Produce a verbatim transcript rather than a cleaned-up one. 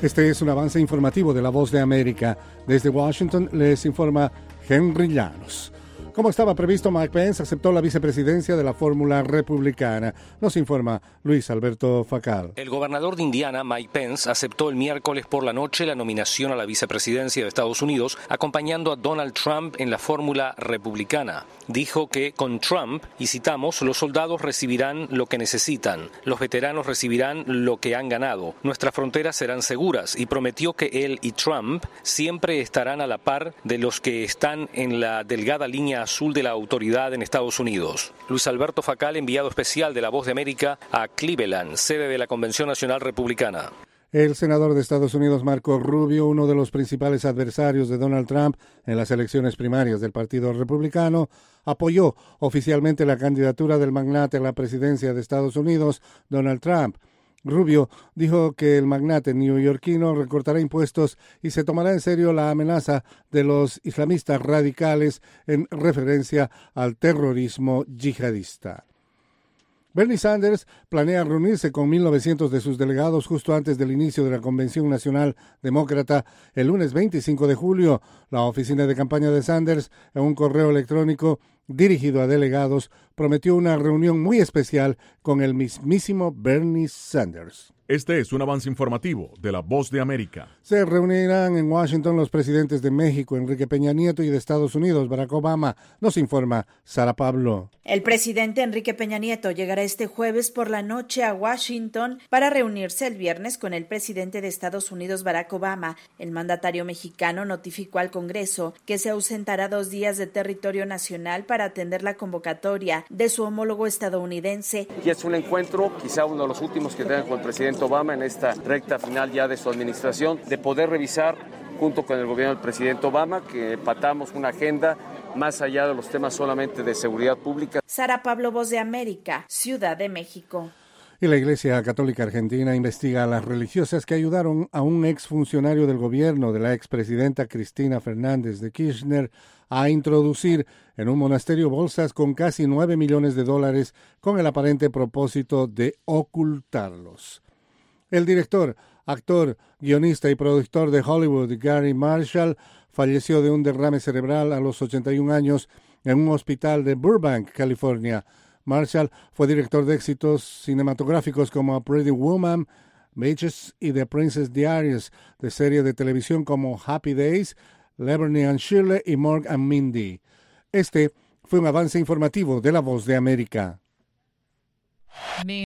Este es un avance informativo de La Voz de América. Desde Washington les informa Henry Llanos. Como estaba previsto, Mike Pence aceptó la vicepresidencia de la fórmula republicana. Nos informa Luis Alberto Facal. El gobernador de Indiana, Mike Pence, aceptó el miércoles por la noche la nominación a la vicepresidencia de Estados Unidos, acompañando a Donald Trump en la fórmula republicana. Dijo que con Trump, y citamos, los soldados recibirán lo que necesitan, los veteranos recibirán lo que han ganado, nuestras fronteras serán seguras, y prometió que él y Trump siempre estarán a la par de los que están en la delgada línea azul de la autoridad en Estados Unidos. Luis Alberto Facal, enviado especial de La Voz de América a Cleveland, sede de la Convención Nacional Republicana. El senador de Estados Unidos, Marco Rubio, uno de los principales adversarios de Donald Trump en las elecciones primarias del Partido Republicano, apoyó oficialmente la candidatura del magnate a la presidencia de Estados Unidos, Donald Trump. Rubio dijo que el magnate neoyorquino recortará impuestos y se tomará en serio la amenaza de los islamistas radicales en referencia al terrorismo yihadista. Bernie Sanders planea reunirse con mil novecientos de sus delegados justo antes del inicio de la Convención Nacional Demócrata el lunes veinticinco de julio. La oficina de campaña de Sanders, en un correo electrónico dirigido a delegados, prometió una reunión muy especial con el mismísimo Bernie Sanders. Este es un avance informativo de La Voz de América. Se reunirán en Washington los presidentes de México, Enrique Peña Nieto, y de Estados Unidos, Barack Obama. Nos informa Sara Pablo. El presidente Enrique Peña Nieto llegará este jueves por la noche a Washington para reunirse el viernes con el presidente de Estados Unidos, Barack Obama. El mandatario mexicano notificó al Congreso que se ausentará dos días de territorio nacional para atender la convocatoria de su homólogo estadounidense. Y es un encuentro, quizá uno de los últimos que tenga con el presidente Obama en esta recta final ya de su administración, de poder revisar junto con el gobierno del presidente Obama que empatamos una agenda más allá de los temas solamente de seguridad pública. Sara Pablo, Voz de América, Ciudad de México. Y la Iglesia Católica Argentina investiga a las religiosas que ayudaron a un exfuncionario del gobierno de la expresidenta Cristina Fernández de Kirchner a introducir en un monasterio bolsas con casi nueve millones de dólares con el aparente propósito de ocultarlos. El director, actor, guionista y productor de Hollywood, Gary Marshall, falleció de un derrame cerebral a los ochenta y un años en un hospital de Burbank, California. Marshall fue director de éxitos cinematográficos como Pretty Woman, Beaches y The Princess Diaries, de series de televisión como Happy Days, Laverne and Shirley y Mork and Mindy. Este fue un avance informativo de La Voz de América.